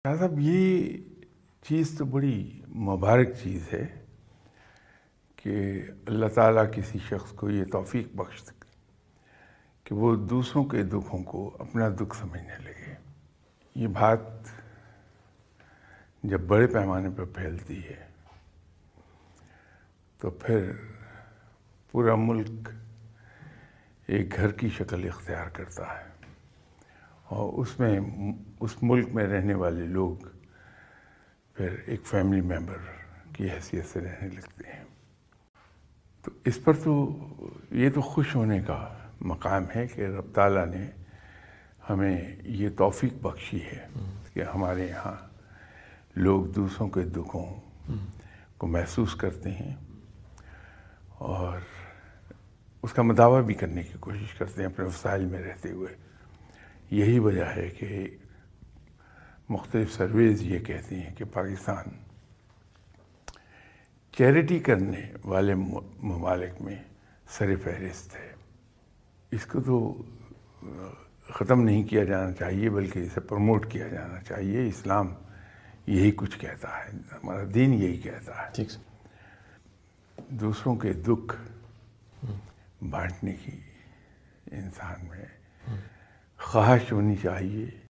صاحب یہ چیز تو بڑی مبارک چیز ہے کہ اللہ تعالیٰ کسی شخص کو یہ توفیق بخش دے کہ وہ دوسروں کے دکھوں کو اپنا دکھ سمجھنے لگے۔ یہ بات جب بڑے پیمانے پر پھیلتی ہے تو پھر پورا ملک ایک گھر کی شکل اختیار کرتا ہے اور اس ملک میں رہنے والے لوگ پھر ایک فیملی ممبر کی حیثیت سے رہنے لگتے ہیں۔ تو اس پر تو یہ تو خوش ہونے کا مقام ہے کہ رب تعالیٰ نے ہمیں یہ توفیق بخشی ہے کہ ہمارے یہاں لوگ دوسروں کے دکھوں کو محسوس کرتے ہیں اور اس کا مداوع بھی کرنے کی کوشش کرتے ہیں اپنے وسائل میں رہتے ہوئے۔ یہی وجہ ہے کہ مختلف سرویز یہ کہتی ہیں کہ پاکستان چیریٹی کرنے والے ممالک میں سر فہرست ہے۔ اس کو تو ختم نہیں کیا جانا چاہیے بلکہ اسے پروموٹ کیا جانا چاہیے۔ اسلام یہی کچھ کہتا ہے، ہمارا دین یہی کہتا ہے۔ ٹھیک سے دوسروں کے دکھ بانٹنے کی انسان میں خواہش ہونی چاہیے